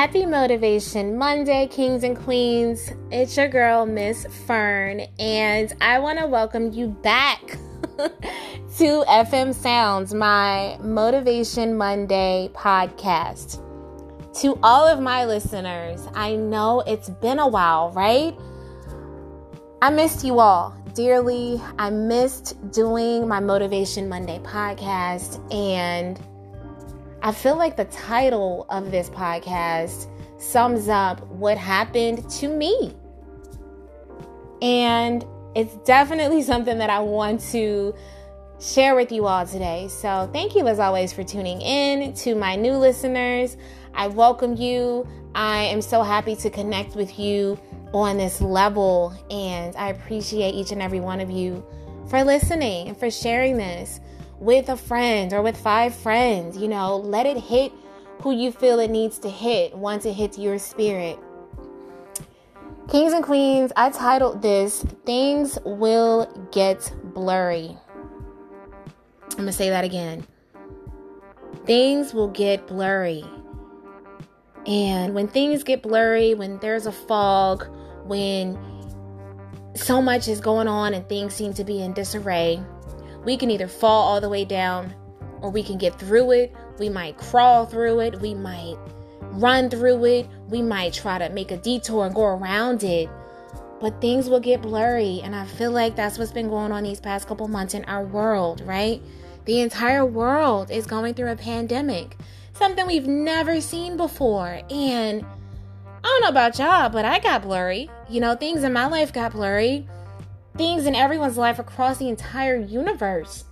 Happy Motivation Monday, kings and queens. It's your girl, Miss Fern, and I want to welcome you back to FM Sounds, my Motivation Monday podcast. To all of my listeners, I know it's been a while, right? I missed you all dearly. I missed doing my Motivation Monday podcast, and I feel like the title of this podcast sums up what happened to me. And it's definitely something that I want to share with you all today. So thank you as always for tuning in. To my new listeners, I welcome you. I am so happy to connect with you on this level. And I appreciate each and every one of you for listening and for sharing this with a friend or with 5 friends. You know, let it hit who you feel it needs to hit once it hits your spirit. Kings and queens, I titled this, Things Will Get Blurry. I'm going to say that again. Things will get blurry. And when things get blurry, when there's a fog, when so much is going on and things seem to be in disarray, we can either fall all the way down or we can get through it. We might crawl through it. We might run through it. We might try to make a detour and go around it. But things will get blurry. And I feel like that's what's been going on these past couple months in our world, right? The entire world is going through a pandemic, something we've never seen before. And I don't know about y'all, but I got blurry. You know, things in my life got blurry. Things in everyone's life across the entire universe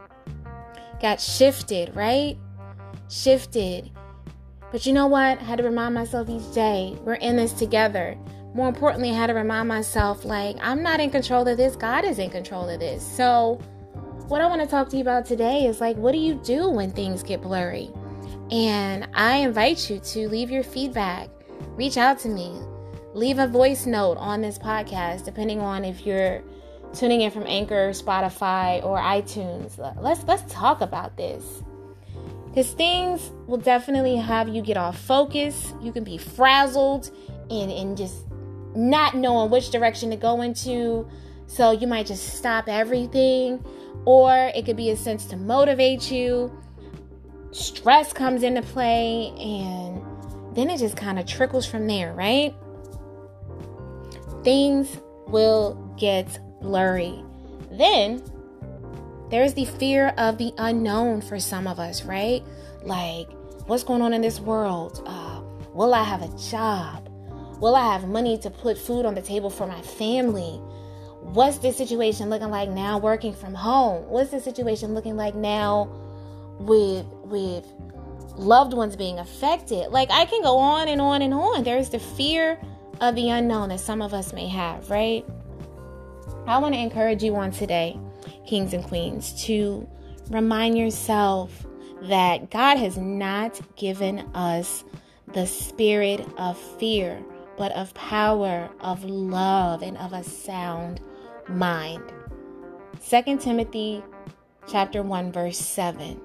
got shifted, right? Shifted. But you know what? I had to remind myself each day, we're in this together. More importantly, I had to remind myself, like, I'm not in control of this. God is in control of this. So what I want to talk to you about today is, like, what do you do when things get blurry? And I invite you to leave your feedback. Reach out to me. Leave a voice note on this podcast, depending on if you're tuning in from Anchor, Spotify, or iTunes. Let's talk about this. Because things will definitely have you get off focus. You can be frazzled and just not knowing which direction to go into. So you might just stop everything. Or it could be a sense to motivate you. Stress comes into play, and then it just kind of trickles from there, right? Things will get blurry. Then there's the fear of the unknown for some of us, right? Like, what's going on in this world? Will I have a job? Will I have money to put food on the table for my family? What's this situation looking like now working from home? What's the situation looking like now with loved ones being affected? Like, I can go on and on and on. There's the fear of the unknown that some of us may have, right? I want to encourage you on today, kings and queens, to remind yourself that God has not given us the spirit of fear, but of power, of love, and of a sound mind. 2 Timothy chapter 1, verse 7.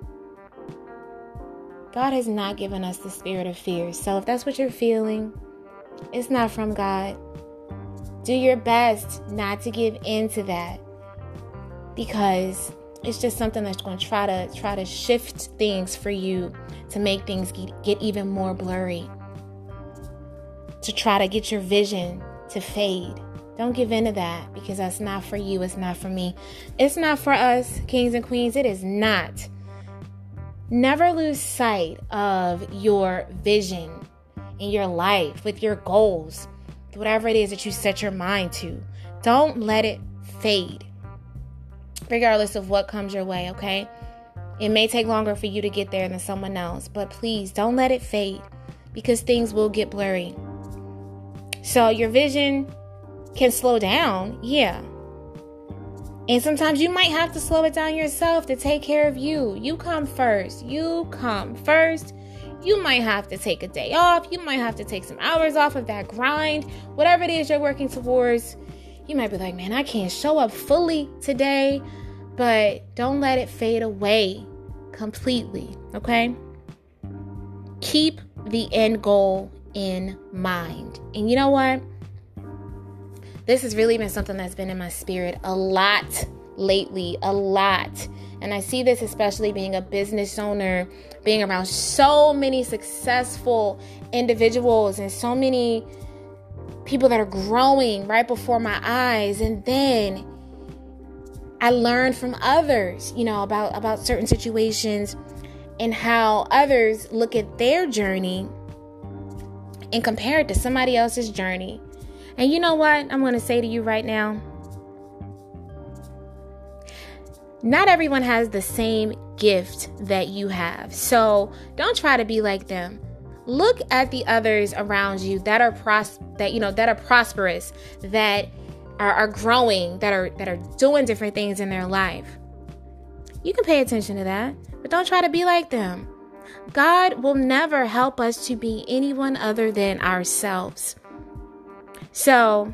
God has not given us the spirit of fear. So if that's what you're feeling, it's not from God. Do your best not to give in to that, because it's just something that's going to try to shift things for you, to make things get even more blurry, to try to get your vision to fade. Don't give in to that, because that's not for you. It's not for me. It's not for us, kings and queens. It is not. Never lose sight of your vision in your life, with your goals, whatever it is that you set your mind to. Don't let it fade, regardless of what comes your way, okay? It may take longer for you to get there than someone else, but please don't let it fade, because things will get blurry. So your vision can slow down, yeah. And sometimes you might have to slow it down yourself to take care of you. You come first. You come first. You might have to take a day off. You might have to take some hours off of that grind. Whatever it is you're working towards, you might be like, man, I can't show up fully today. But don't let it fade away completely, okay? Keep the end goal in mind. And you know what? This has really been something that's been in my spirit a lot lately, a lot. And I see this especially being a business owner, being around so many successful individuals and so many people that are growing right before my eyes. And then I learned from others, about certain situations and how others look at their journey and compare it to somebody else's journey. And you know what I'm going to say to you right now? Not everyone has the same gift that you have. So don't try to be like them. Look at the others around you that are prosperous, that are growing, that are doing different things in their life. You can pay attention to that, but don't try to be like them. God will never help us to be anyone other than ourselves. So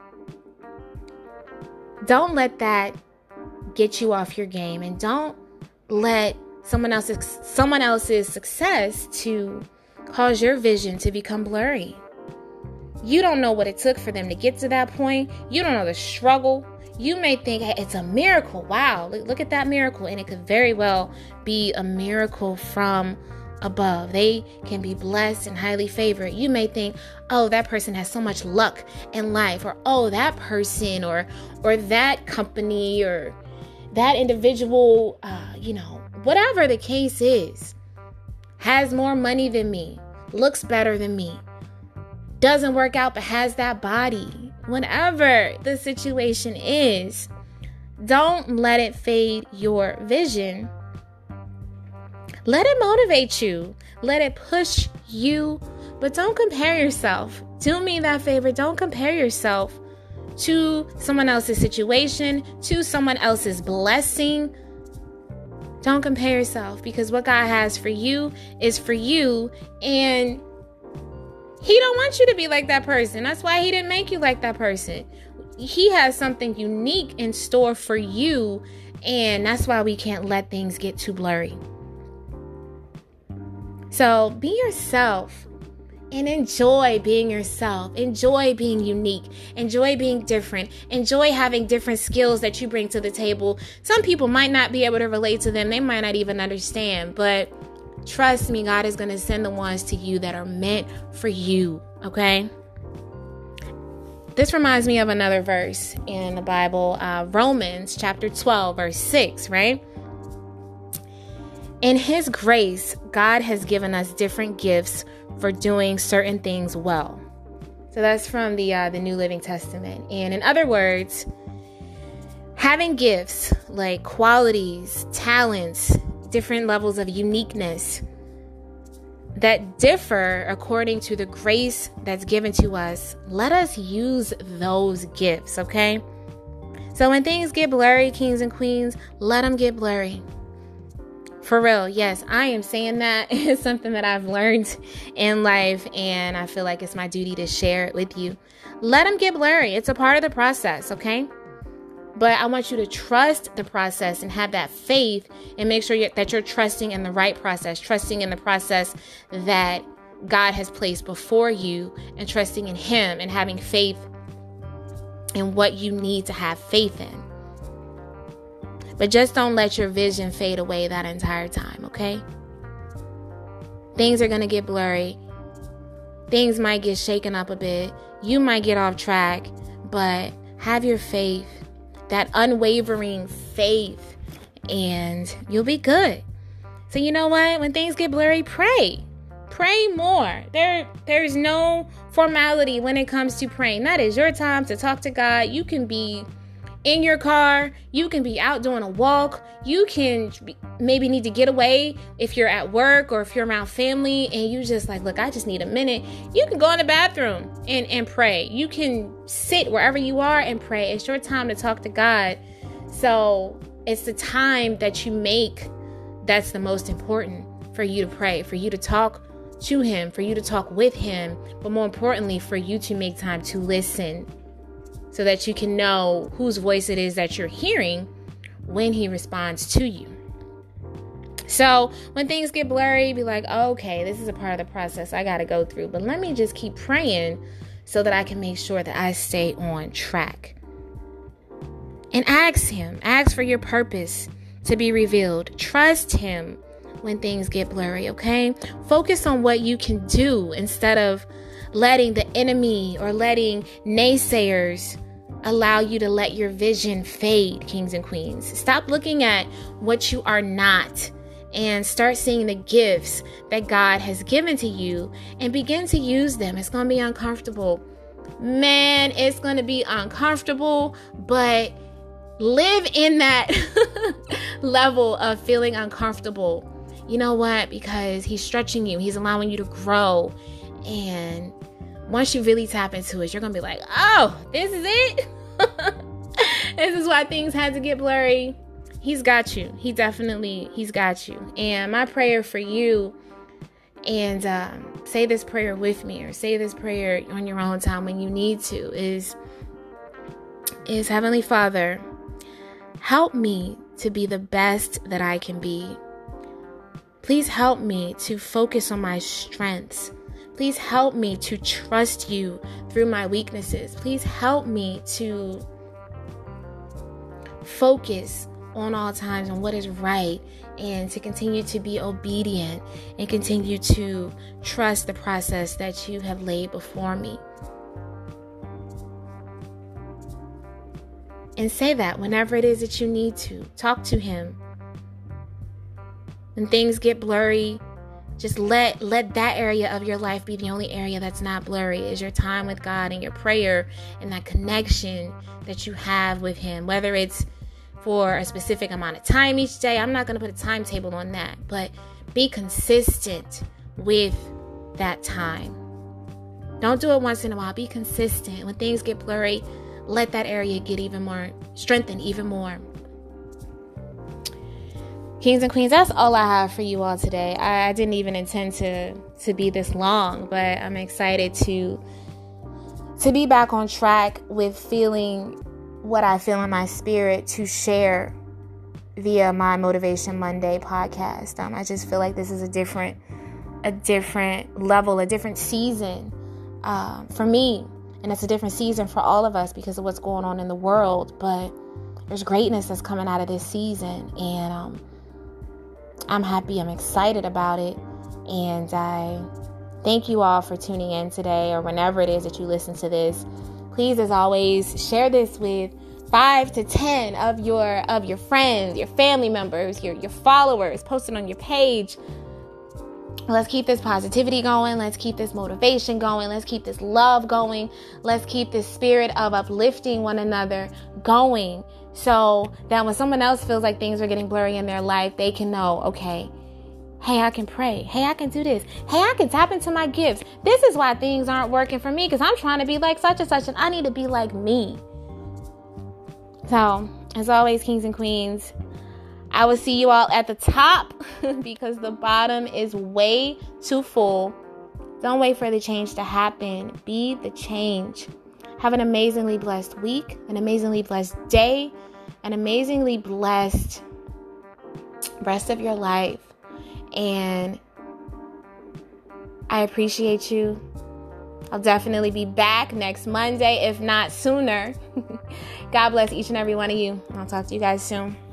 don't let that get you off your game, and don't let someone else's success to cause your vision to become blurry. You don't know what it took for them to get to that point. You don't know the struggle. You may think, hey, it's a miracle. Wow, look at that miracle. And it could very well be a miracle from above. They can be blessed and highly favored. You may think, oh, that person has so much luck in life, or oh, that person or that company or that individual, whatever the case is, has more money than me, looks better than me, doesn't work out but has that body. Whatever the situation is, don't let it fade your vision. Let it motivate you. Let it push you. But don't compare yourself. Do me that favor. Don't compare yourself to someone else's situation, to someone else's blessing. Don't compare yourself, because what God has for you is for you, and He don't want you to be like that person. That's why He didn't make you like that person. He has something unique in store for you, and that's why we can't let things get too blurry. So be yourself and enjoy being yourself. Enjoy being unique. Enjoy being different. Enjoy having different skills that you bring to the table. Some people might not be able to relate to them. They might not even understand. But trust me, God is going to send the ones to you that are meant for you. Okay? This reminds me of another verse in the Bible, Romans chapter 12, verse 6, right? In His grace, God has given us different gifts for doing certain things well. So that's from the New Living Testament. And in other words, having gifts like qualities, talents, different levels of uniqueness that differ according to the grace that's given to us, let us use those gifts, okay? So when things get blurry, kings and queens, let them get blurry. For real, yes, I am saying that. It's something that I've learned in life, and I feel like it's my duty to share it with you. Let them get blurry. It's a part of the process, okay? But I want you to trust the process and have that faith, and make sure that you're trusting in the right process, trusting in the process that God has placed before you, and trusting in Him and having faith in what you need to have faith in. But just don't let your vision fade away that entire time, okay? Things are going to get blurry. Things might get shaken up a bit. You might get off track, but have your faith, that unwavering faith, and you'll be good. So you know what? When things get blurry, pray. Pray more. There's no formality when it comes to praying. That is your time to talk to God. You can be in your car, you can be out doing a walk, you can maybe need to get away if you're at work or if you're around family and you just like, look, I just need a minute. You can go in the bathroom and pray. You can sit wherever you are and pray. It's your time to talk to God. So it's the time that you make that's the most important for you to pray, for you to talk to Him, for you to talk with Him, but more importantly, for you to make time to listen, so that you can know whose voice it is that you're hearing when He responds to you. So when things get blurry, be like, okay, this is a part of the process I got to go through. But let me just keep praying so that I can make sure that I stay on track. And ask for your purpose to be revealed. Trust him when things get blurry, okay? Focus on what you can do instead of letting the enemy or letting naysayers allow you to let your vision fade, kings and queens. Stop looking at what you are not and start seeing the gifts that God has given to you and begin to use them. It's going to be uncomfortable. Man, it's going to be uncomfortable, but live in that level of feeling uncomfortable. You know what? Because he's stretching you. He's allowing you to grow. And once you really tap into it, you're going to be like, oh, this is it. This is why things had to get blurry. He's got you. He's got you. And my prayer for you, and say this prayer with me or say this prayer on your own time when you need to, is Heavenly Father, help me to be the best that I can be. Please help me to focus on my strengths. Please help me to trust you through my weaknesses. Please help me to focus on all times on what is right and to continue to be obedient and continue to trust the process that you have laid before me. And say that whenever it is that you need to. Talk to him. When things get blurry, just let that area of your life be the only area that's not blurry, is your time with God and your prayer and that connection that you have with him. Whether it's for a specific amount of time each day, I'm not going to put a timetable on that, but be consistent with that time. Don't do it once in a while. Be consistent. When things get blurry, let that area get even more strengthened, even more. Kings and queens, that's all I have for you all today. I didn't even intend to be this long, but I'm excited to be back on track with feeling what I feel in my spirit to share via my Motivation Monday podcast. I just feel like this is a different level, a different season for me, and it's a different season for all of us because of what's going on in the world. But there's greatness that's coming out of this season, and I'm happy. I'm excited about it. And I thank you all for tuning in today or whenever it is that you listen to this. Please, as always, share this with 5 to 10 of your friends, your family members, your followers. Post it on your page. Let's keep this positivity going. Let's keep this motivation going. Let's keep this love going. Let's keep this spirit of uplifting one another going, so that when someone else feels like things are getting blurry in their life, they can know, okay, hey, I can pray. Hey, I can do this. Hey, I can tap into my gifts. This is why things aren't working for me, because I'm trying to be like such and such, and I need to be like me. So, as always, kings and queens, I will see you all at the top because the bottom is way too full. Don't wait for the change to happen. Be the change. Have an amazingly blessed week, an amazingly blessed day, an amazingly blessed rest of your life. And I appreciate you. I'll definitely be back next Monday, if not sooner. God bless each and every one of you. I'll talk to you guys soon.